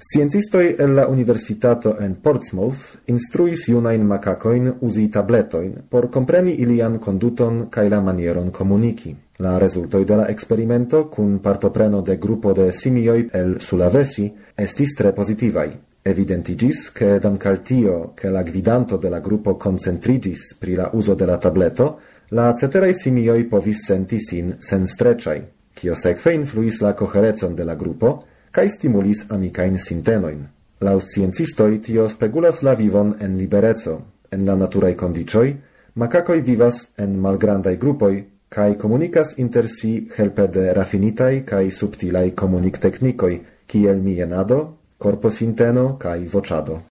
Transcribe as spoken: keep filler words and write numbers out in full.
Sciencistoi el la Universitato en Portsmouth instruis junain macacoin usi tabletoin por compreni ilian conduton cae la manieron comunici. La resultoi de la experimento, cun partopreno de gruppo de simioi el Sulawesi, estis tre positivai. Evidentigis che dank'al tio che la gvidanto de la gruppo concentrigis pri la uso de la tableto, la ceterai simioi povis senti sin sen strecciai, cio sekve influis la coherecon de la gruppo, cae stimulis amicain sintenoin. Laus sciencistoi tio spegulas la vivon en libereco. En la naturai condicioi, macacoi vivas en malgrandai gruppoi, cae comunicas inter si helpe de raffinitai cae subtilai comunic technicoi, kiel mienado, corpo sinteno cae vociado.